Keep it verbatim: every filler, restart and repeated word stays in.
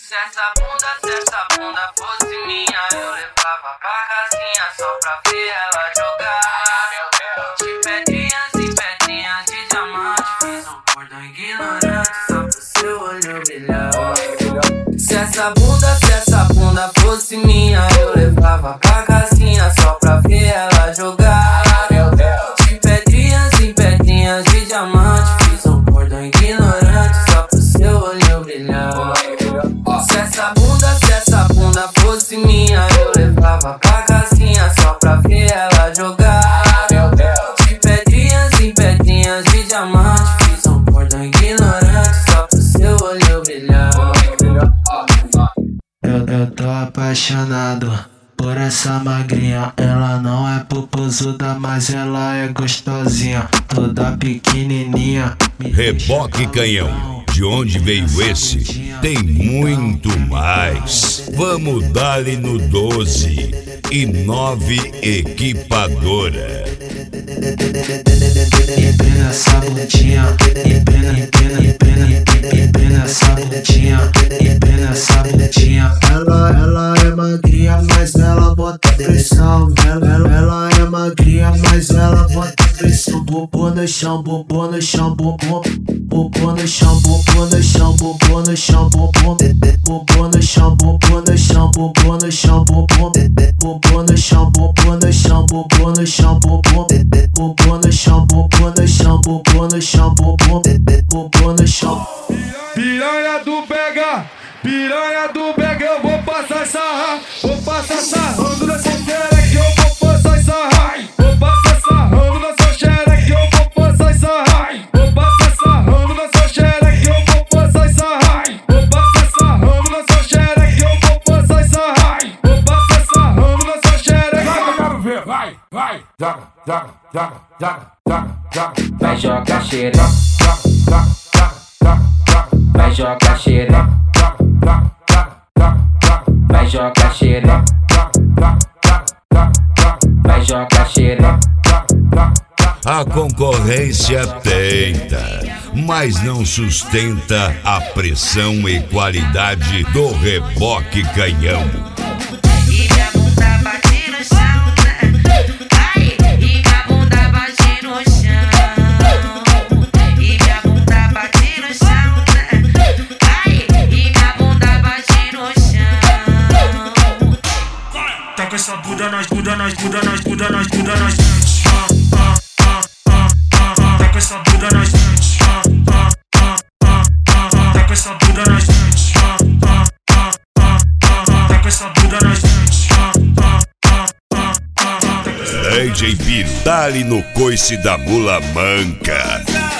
Se essa bunda, se essa bunda fosse minha, eu levava pra casinha só pra ver ela jogar. De pedrinhas e pedrinhas de diamante, fiz um cordão ignorante só pro seu olho brilhar. Se essa bunda, se essa bunda fosse minha, eu levava pra casinha só pra ver ela jogar. De pedrinhas e pedrinhas de diamante, fiz um cordão ignorante só pro seu olho brilhar. Se essa bunda, se essa bunda fosse minha, eu levava pra casinha só pra ver ela jogar. De pedrinhas e pedrinhas de diamante, fiz um cordão ignorante só pro seu olho brilhar. Eu, eu tô apaixonado por essa magrinha. Ela não é popozuda, mas ela é gostosinha, toda pequenininha. Reboque Canhão, de onde veio esse? Tem muito mais. Vamos dar-lhe no doze e nove equipadora. Empina essa bundinha, empina, empina, empina, empina essa bundinha, empina essa bundinha. Ela, ela é magrinha, mas ela bota pressão. Ela, ela, ela é magrinha, mas ela bota pressão. Bumbum no chão, bumbum no chão, bumbum, bumbum no chão, bumbum no chão, bumbum no chão, bumbum, bumbum no chão, bumbum no chão, bumbum no chão, bumbum, bumbum no chão, bumbum no chão, bumbum no chão, bumbum, bumbum no chão, bumbum no chão, bumbum no chão, bumbum, bumbum no chão. Piranha do pega, piranha do pega, eu vou passar sarra, vou passar sarrando nessa xereca, eu vou passar sarra, vou passar sarrando nessa xereca, eu vou passar sarra, vou passar sarrando nessa xereca, eu vou passar sarra, vou passar sarrando nessa xereca, eu vou passar sarra, vou passar sarrando nessa xereca. Vai, eu quero ver, vai, vai, joga, joga, joga, joga, joga, joga, Vai jogar xereca, joga, joga, joga, joga, joga, vai jogar xereca, vai jogar xereca, vai jogar xereca. A concorrência tenta, mas não sustenta a pressão e qualidade do Reboque Canhão. E minha bunda bate no chão, ai, e minha bunda bate no chão, e minha bunda bate no chão, ai, e minha bunda bate no chão. Tá com essa bunda nas bunda nas bunda nas bunda nas bunda nas. Tá com essa bunda nas. Tá com essa bunda nas. Tá com essa bunda nas. D J Piro, dá-lhe no coice da mula manca.